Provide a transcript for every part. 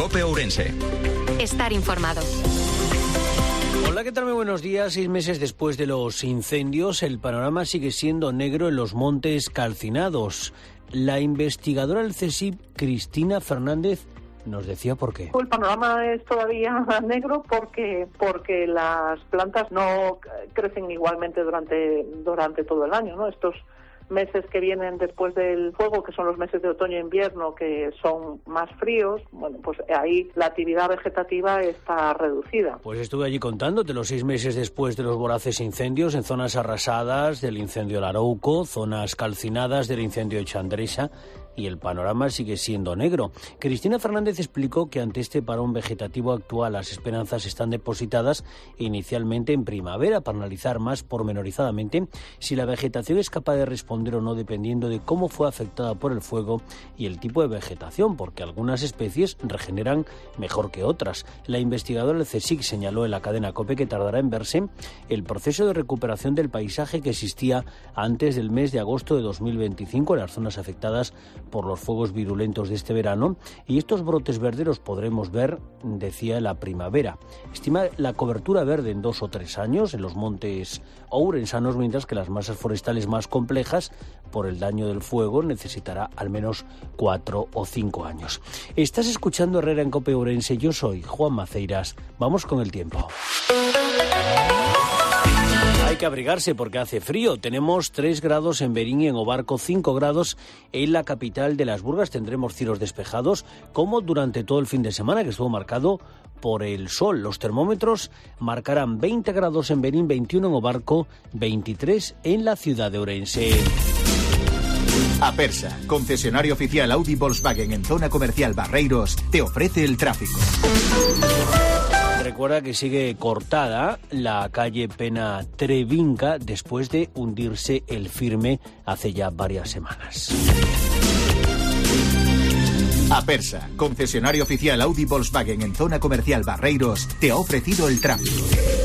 COPE Ourense. Estar informado. Hola, ¿qué tal? Muy buenos días. 6 meses después de los incendios, el panorama sigue siendo negro en los montes calcinados. La investigadora del CSIC, Cristina Fernández, nos decía por qué. El panorama es todavía negro porque las plantas no crecen igualmente durante todo el año, ¿no? Estos meses que vienen después del fuego, que son los meses de otoño e invierno, que son más fríos, bueno, pues ahí la actividad vegetativa está reducida. Pues estuve allí contándote los 6 meses después de los voraces incendios en zonas arrasadas del incendio de Arouco, zonas calcinadas del incendio de Chandresa, y el panorama sigue siendo negro. Cristina Fernández explicó que ante este parón vegetativo actual las esperanzas están depositadas inicialmente en primavera para analizar más pormenorizadamente si la vegetación es capaz de responder o no dependiendo de cómo fue afectada por el fuego y el tipo de vegetación, porque algunas especies regeneran mejor que otras. La investigadora del CSIC señaló en la cadena COPE que tardará en verse el proceso de recuperación del paisaje que existía antes del mes de agosto de 2025 en las zonas afectadas por los fuegos virulentos de este verano, y estos brotes verdes los podremos ver, decía, en la primavera. Estima la cobertura verde en 2 o 3 años en los montes ourensanos, mientras que las masas forestales más complejas, por el daño del fuego, necesitará al menos 4 o 5 años. Estás escuchando Herrera en COPE Ourense. Yo soy Juan Maceiras. Vamos con el tiempo. Hay que abrigarse porque hace frío. Tenemos 3 grados en Verín y en Obarco, 5 grados en la capital de Las Burgas. Tendremos cielos despejados, como durante todo el fin de semana, que estuvo marcado por el sol. Los termómetros marcarán 20 grados en Verín, 21 en Obarco, 23 en la ciudad de Ourense. Apersa, concesionario oficial Audi Volkswagen en zona comercial Barreiros, te ofrece el tráfico. Recuerda que sigue cortada la calle Pena Trevinca después de hundirse el firme hace ya varias semanas. Apersa, concesionario oficial Audi Volkswagen en zona comercial Barreiros, te ha ofrecido el tráfico.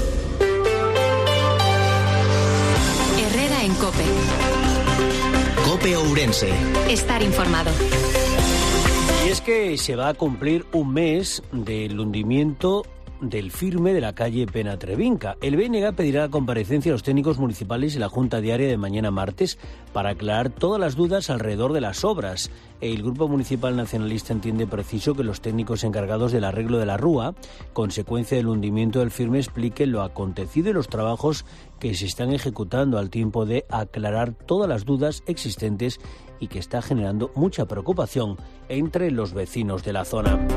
Herrera en COPE. COPE Ourense. Estar informado. Y es que se va a cumplir un mes del hundimiento del firme de la calle Pena Trevinca. El BNG pedirá la comparecencia a los técnicos municipales y la Junta Diaria de mañana martes para aclarar todas las dudas alrededor de las obras. El Grupo Municipal Nacionalista entiende preciso que los técnicos encargados del arreglo de la rúa, consecuencia del hundimiento del firme, expliquen lo acontecido y los trabajos que se están ejecutando al tiempo de aclarar todas las dudas existentes y que está generando mucha preocupación entre los vecinos de la zona.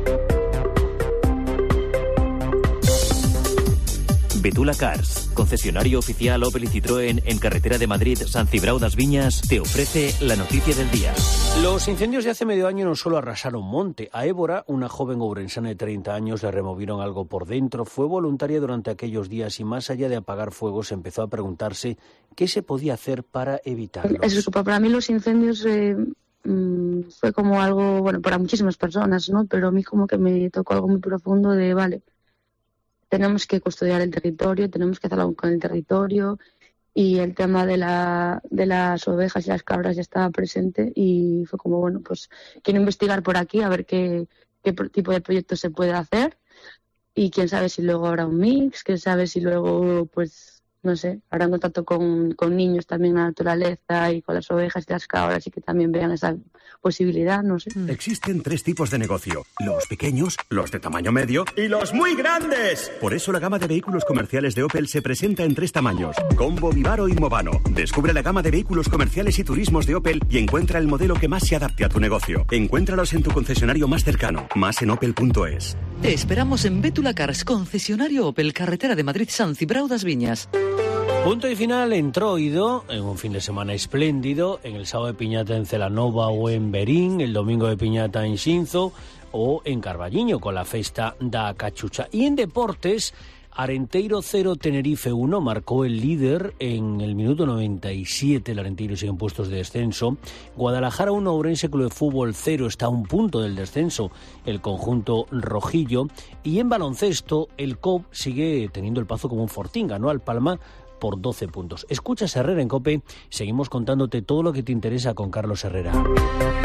Betula Cars, concesionario oficial Opel y Citroën en carretera de Madrid, San Cibrao das Viñas, te ofrece la noticia del día. Los incendios de hace medio año no solo arrasaron monte. A Évora, una joven ourensana de 30 años, le removieron algo por dentro. Fue voluntaria durante aquellos días y más allá de apagar fuegos empezó a preguntarse qué se podía hacer para evitarlos. Eso, para mí los incendios fue como algo, bueno, para muchísimas personas, ¿no? Pero a mí como que me tocó algo muy profundo de, vale, tenemos que custodiar el territorio, tenemos que hacer algo con el territorio, y el tema de las ovejas y las cabras ya estaba presente y fue como, bueno, pues quiero investigar por aquí a ver qué tipo de proyecto se puede hacer y quién sabe si luego habrá un mix, quién sabe si luego, pues, no sé, habrán contacto con niños también en la naturaleza y con las ovejas y las cabras y que también vean esa posibilidad, no sé. Existen 3 tipos de negocio: los pequeños, los de tamaño medio y los muy grandes. Por eso la gama de vehículos comerciales de Opel se presenta en 3 tamaños: Combo, Vivaro y Movano. Descubre la gama de vehículos comerciales y turismos de Opel y encuentra el modelo que más se adapte a tu negocio. Encuéntralos en tu concesionario más cercano, más en opel.es. Te esperamos en Betula Cars, concesionario Opel, carretera de Madrid, San Cibrao das Viñas. Punto y final en Troido, en un fin de semana espléndido, en el sábado de piñata en Celanova o en Verín, el domingo de piñata en Xinzo o en Carballiño con la festa da Cachucha. Y en deportes, Arenteiro 0, Tenerife 1, marcó el líder en el minuto 97, el Arenteiro sigue en puestos de descenso. Guadalajara 1, Ourense Club de Fútbol 0, está a un punto del descenso el conjunto rojillo. Y en baloncesto, el COP sigue teniendo el paso como un fortín, ganó al Palma por 12 puntos. Escuchas Herrera en COPE, seguimos contándote todo lo que te interesa con Carlos Herrera.